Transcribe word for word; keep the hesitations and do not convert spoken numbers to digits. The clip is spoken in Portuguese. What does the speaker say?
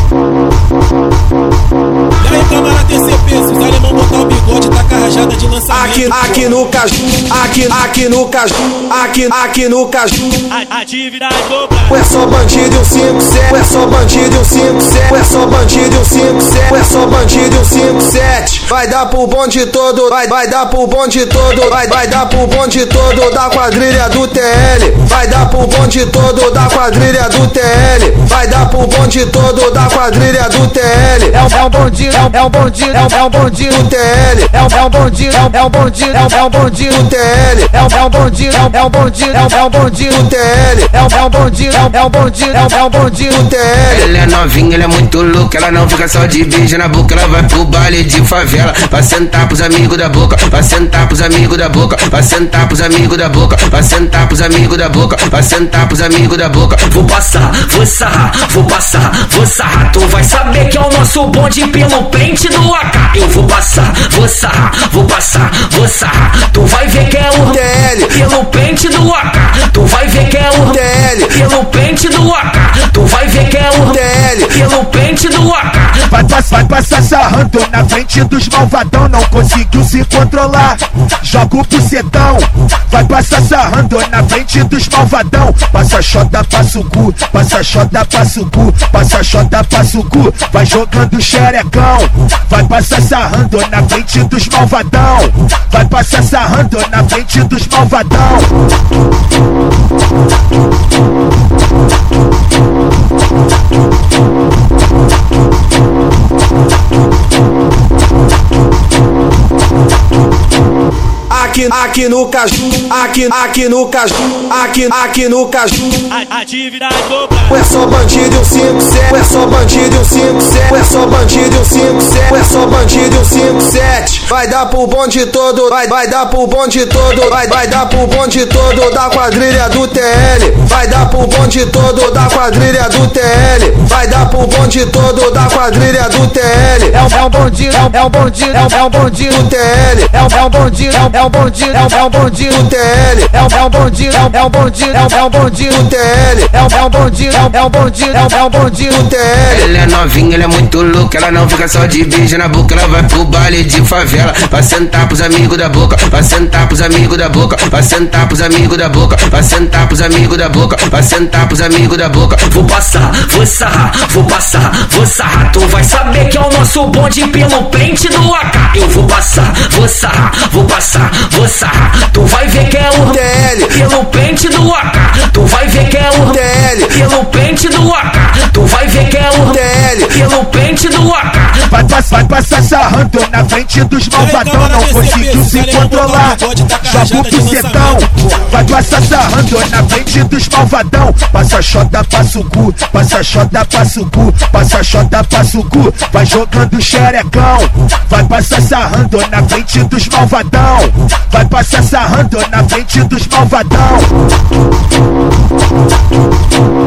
E aí, câmara T C P, se os alemão botar o bigode, tá com a rajada de lançamento. Aqui, aqui no caju, aqui, aqui no caju, aqui, aqui no caju. Atividade dobra. É só bandido e um cinco sete, é só bandido e um cinco sete, é só bandido e um cinco sete, é só bandido e um cinco sete. Vai dar pro bonde todo, vai, vai dar pro bonde todo, vai, vai dar pro bonde todo da quadrilha do T L. Vai dar pro bonde todo da quadrilha do T L. Vai dar pro bonde todo da quadrilha do T L. É um, é um bonde, é um, é um bonde, é um, é um bonde do T L. É um, é um bonde, é um, é um bonde, é um, é um bonde do T L. É um, é um bonde, é um, é um bonde, é um, é um bonde do T L. É um, é um bonde, é um, é um bonde, é um, é um bonde do T L. Ela é novinha, ela é muito louca, ela não fica só de beijo na boca, ela vai pro baile de favela, pra sentar pros amigos da boca, pra sentar pros amigos da boca, pra sentar pros amigos da boca, pra sentar pros amigos da boca, pra sentar pros amigos da boca. Vou passar, vou sarrar, vou passar, vou sarrar. Tu vai saber que é o nosso bonde pelo pente do A K. Eu vou passar, vou sarrar, vou passar, vou sarrar. Tu vai ver que é o T L pelo pente do A K. Tu vai ver que é o T L pelo pente do A K. Tu vai ver que é o T L pelo pente do A K. Vai, vai, vai passar sarrando na frente dos malvadão, não conseguiu se controlar. Joga o bucetão, vai passar sarrando na frente dos malvadão. Passa xota, passa o cu, passa xota, passa o cu, passa xota, passa o cu. Vai jogando xerecão, vai passar sarrando na frente dos malvadão. Vai passar sarrando na frente dos malvadão. Aqui, aqui no caju, aqui, aqui no caju, aqui, aqui no caju. Atividade dobra. É só bandido e um cinco sete, é só bandido e um cinco sete, é só bandido e um cinco sete, é só bandido e um cinco sete. Vai dar pro bonde todo, vai, vai dar pro bonde todo, vai, vai dar pro bonde todo da quadrilha do T L. Vai dar pro bonde todo da quadrilha do T L. Vai dar pro bonde todo da quadrilha do T L. É um, é um bonde, é um, é um bonde, é um, é um bonde do T L. É um, é um bonde, é um, é um bonde, é um, é um bonde do T L. É um, é um bonde, é um, é um bonde, é um, é um bonde do T L. É um, é um bonde, é um, é um bonde, é um, é um bonde do T L. Ela é novinha, ela é muito louca, ela não fica só de beijo na boca, ela vai pro baile de favela, pra sentar pros amigos da boca, pra sentar pros amigos da boca, pra sentar pros amigos da boca, pra sentar pros amigos da boca, pra sentar pros amigos da boca. Vou passar, vou sarrar, vou passar, vou sarrar. Tu vai saber que é o nosso bonde pelo pente do A K. Eu vou passar, vou sarrar, vou passar, vou sarrar. Tu vai ver que é o T L pelo pente do A K. Tu vai ver que é o T L pelo pente do A K. Tu vai ver que é o T L pelo pente do A K. Vai, vai, vai passar sarrando na frente dos malvadão, não conseguiu se controlar. Joga o bucetão, vai passar sarrando na frente dos malvadão. Passa xota, passa o cu, passa xota, passa o cu, passa xota, passa o cu. Vai jogando xerecão, vai passar sarrando na frente dos malvadão. Vai passar sarrando na frente dos malvadão.